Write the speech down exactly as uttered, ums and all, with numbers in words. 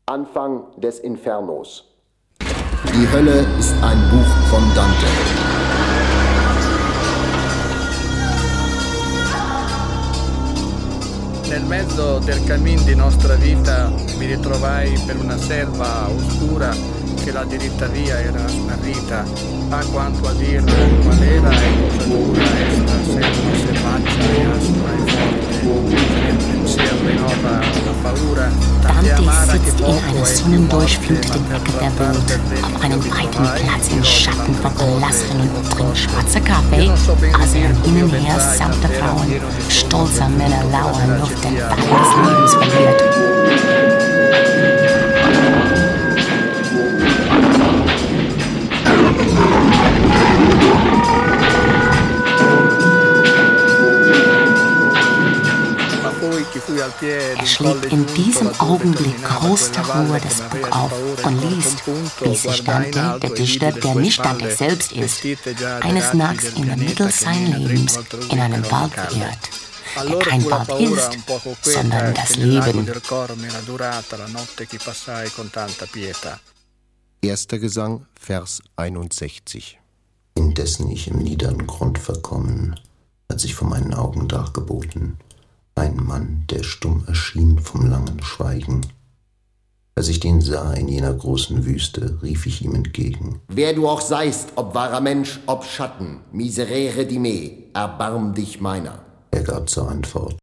Anfang des Infernos. Die Hölle ist ein Buch von Dante. Nel mezzo del cammin di nostra vita mi ritrovai per una selva oscura che la diritta via era smarrita, a quanto a dir qual era e cosa dura esta selva selvaggia e aspra e forte, nel pensiero rinnova la paura. Dante sitzt in einer sonnendurchfluteten Ecke der Welt, auf einem weiten Platz im Schatten von Pilastern und trinkt schwarzer Kaffee, als er hin und her samt der Frauen, stolzer Männer lauern, Luft den Wein des Lebens verliert. Er schlägt in diesem Augenblick größte Ruhe das Buch auf und liest, wie sich Dante, der Dichter, der nicht Dante selbst ist, eines Nachts in der Mitte seines Lebens in einem Wald verirrt, der kein Wald ist, sondern das Leben. Erster Gesang, Vers einundsechzig. Indessen ich im niederen Grund verkommen, hat sich vor meinen Augen dargeboten ein Mann, der stumm erschien vom langen Schweigen. Als ich den sah in jener großen Wüste, rief ich ihm entgegen: Wer du auch seist, ob wahrer Mensch, ob Schatten, miserere di me, erbarm dich meiner. Er gab zur Antwort: